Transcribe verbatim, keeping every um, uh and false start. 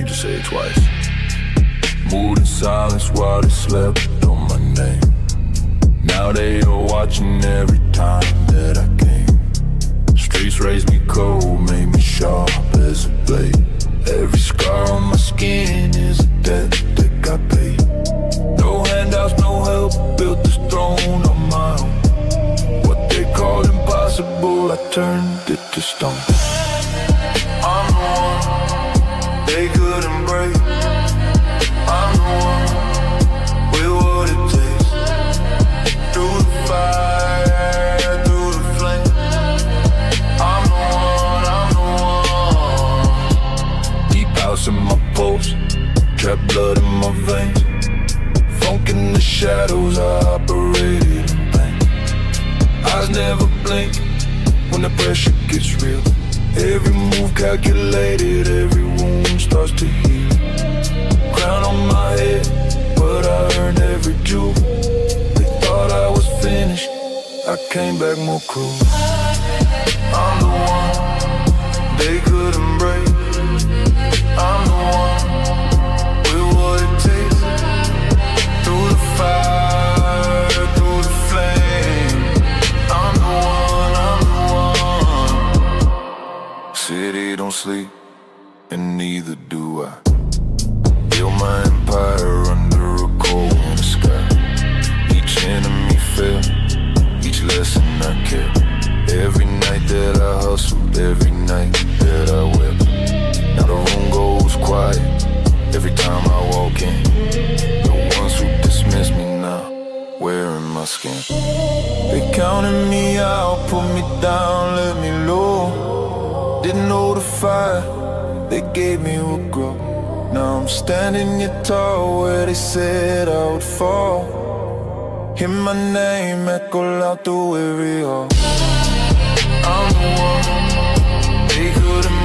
need to say it twice. Moved in silence while they slept on my name. Now they are watching every time that I came. Streets raised me cold, made me sharp as a blade. Every scar on my skin is a debt that got paid. No handouts, no help, built this throne on my own. What they called impossible, I turned it to stone. I'm the one they couldn't break. I'm the one with what it takes. Through the fire, through the flame. I'm the one, I'm the one. Deep house in my pulse, trapped blood in my veins. Funk in the shadows, I operated in pain. Eyes never blink when the pressure gets real. Every move calculated, every wound starts to heal. Crown on my head, but I earned every jewel. They thought I was finished, I came back more cruel. I'm the one they couldn't break. I'm the one with what it takes. Through the fire, through the flame. I'm the one, I'm the one. City don't sleep, and neither do I. Build my empire under a cold winter sky. Each enemy fell, each lesson I kept. Every night that I hustled, every night that I wept. Now the room goes quiet every time I walk in. The ones who dismiss me now, wearing my skin. They counted me out, put me down, let me low. Didn't know the fire, they gave me what grow. Now I'm standing here tall where they said I would fall. Hear my name echo loud through every hall. I'm the one they couldn't